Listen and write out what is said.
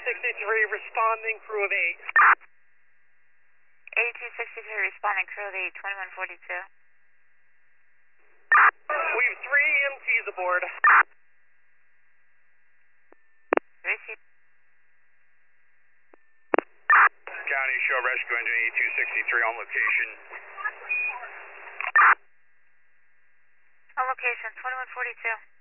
responding crew of 8. 8263 responding crew of 8, 2142. We have 3 EMTs aboard. Receive. County Show Rescue Engine 8263 on location. On location, 2142.